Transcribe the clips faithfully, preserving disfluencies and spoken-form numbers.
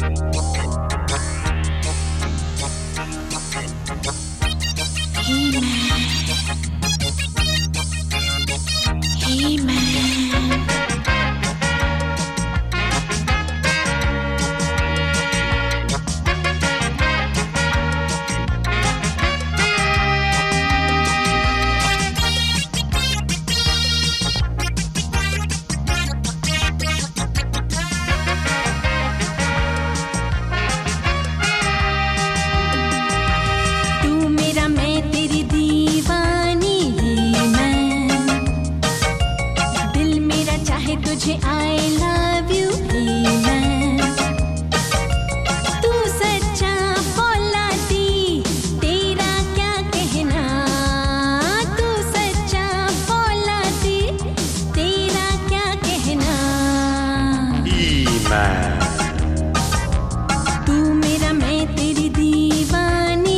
तुझे I love you ही मैं, तू सच्चा फौलादी तेरा क्या कहना, तू सच्चा फौलादी तेरा क्या कहना। ईमान तू मेरा मैं तेरी दीवानी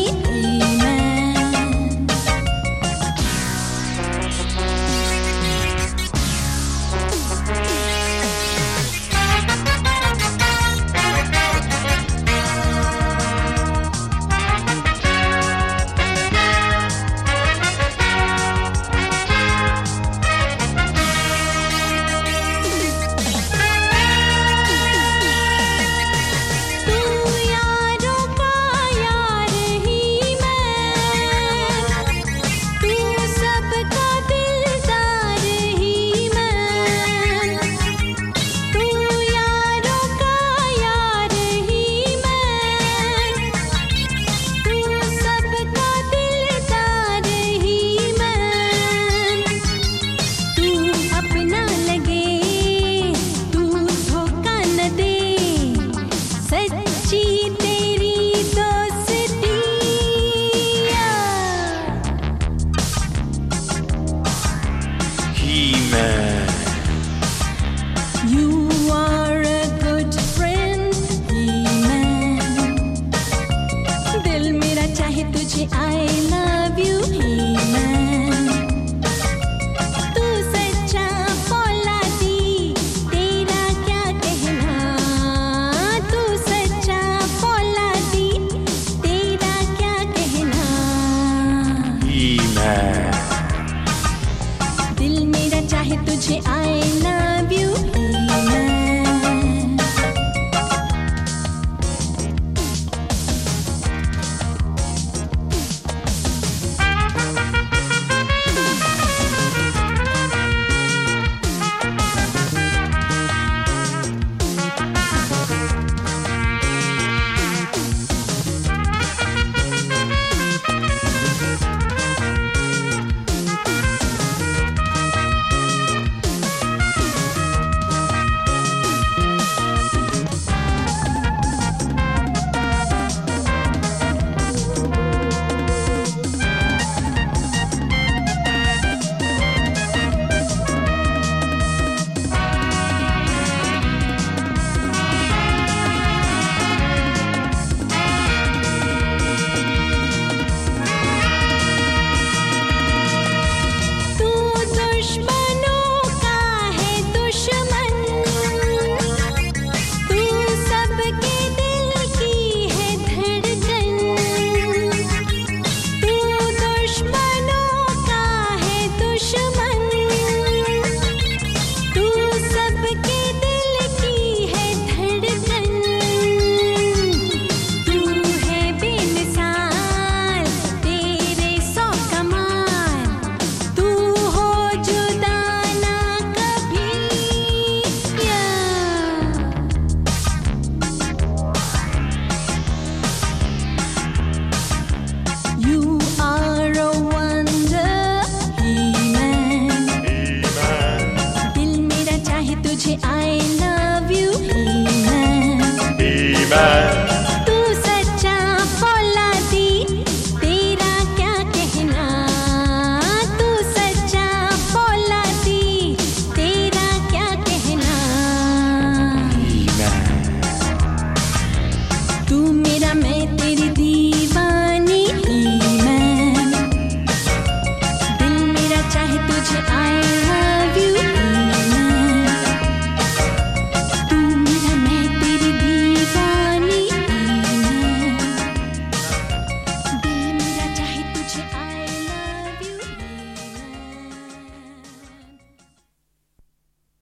I love you ही मैं, तू सच्चा फौलादी तेरा क्या कहना, तू सच्चा फौलादी तेरा क्या कहना। ईमान दिल मेरा चाहे तुझे I love you ही मैं। तुझे I love